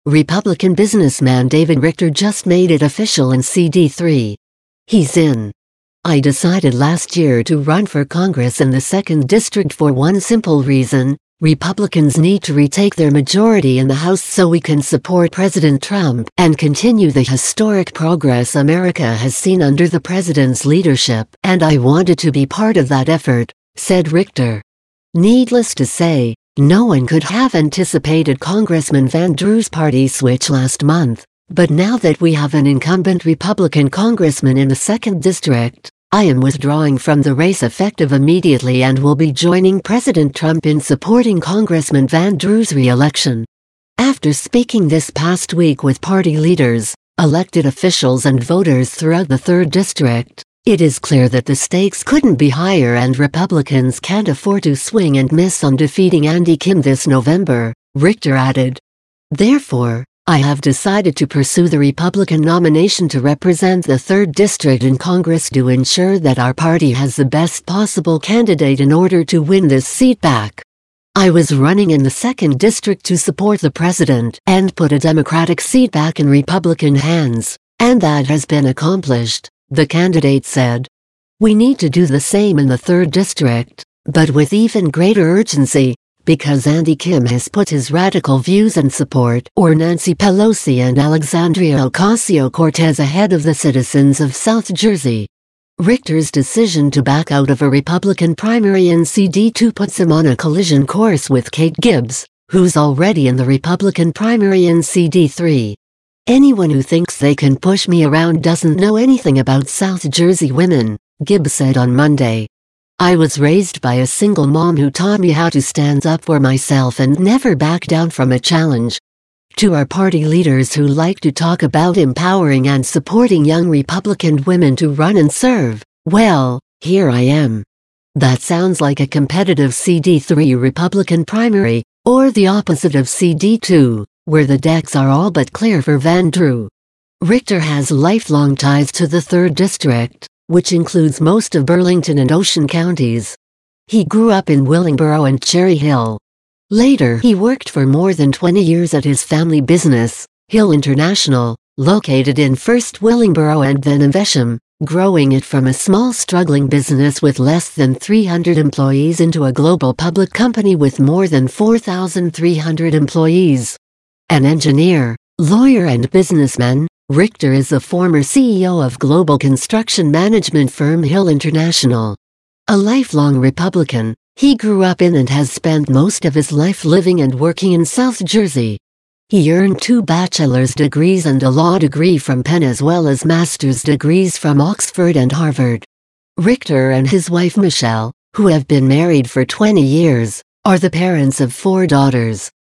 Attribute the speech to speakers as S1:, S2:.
S1: Republican businessman David Richter just made it official in CD3. He's in. I decided last year to run for Congress in the 2nd District for one simple reason: Republicans need to retake their majority in the House so we can support President Trump and continue the historic progress America has seen under the president's leadership, and I wanted to be part of that effort, said Richter. Needless to say, no one could have anticipated Congressman Van Drew's party switch last month, but now that we have an incumbent Republican congressman in the 2nd District, I am withdrawing from the race effective immediately and will be joining President Trump in supporting Congressman Van Drew's re-election. After speaking this past week with party leaders, elected officials and voters throughout the 3rd District, it is clear that the stakes couldn't be higher and Republicans can't afford to swing and miss on defeating Andy Kim this November, Richter added. Therefore, I have decided to pursue the Republican nomination to represent the 3rd District in Congress to ensure that our party has the best possible candidate in order to win this seat back. I was running in the 2nd District to support the president and put a Democratic seat back in Republican hands, and that has been accomplished, the candidate said. We need to do the same in the 3rd District, but with even greater urgency, because Andy Kim has put his radical views and support for Nancy Pelosi and Alexandria Ocasio-Cortez ahead of the citizens of South Jersey. Richter's decision to back out of a Republican primary in CD2 puts him on a collision course with Kate Gibbs, who's already in the Republican primary in CD3. Anyone who thinks they can push me around doesn't know anything about South Jersey women, Gibbs said on Monday. I was raised by a single mom who taught me how to stand up for myself and never back down from a challenge. To our party leaders who like to talk about empowering and supporting young Republican women to run and serve, well, here I am. That sounds like a competitive CD3 Republican primary, or the opposite of CD2, where the decks are all but clear for Van Drew. Richter has lifelong ties to the 3rd District, which includes most of Burlington and Ocean counties. He grew up in Willingboro and Cherry Hill. Later he worked for more than 20 years at his family business, Hill International, located in first Willingboro and then Evesham, growing it from a small struggling business with less than 300 employees into a global public company with more than 4,300 employees. An engineer, lawyer and businessman, Richter is the former CEO of global construction management firm Hill International. A lifelong Republican, he grew up in and has spent most of his life living and working in South Jersey. He earned 2 bachelor's degrees and a law degree from Penn as well as master's degrees from Oxford and Harvard. Richter and his wife Michelle, who have been married for 20 years, are the parents of 4 daughters.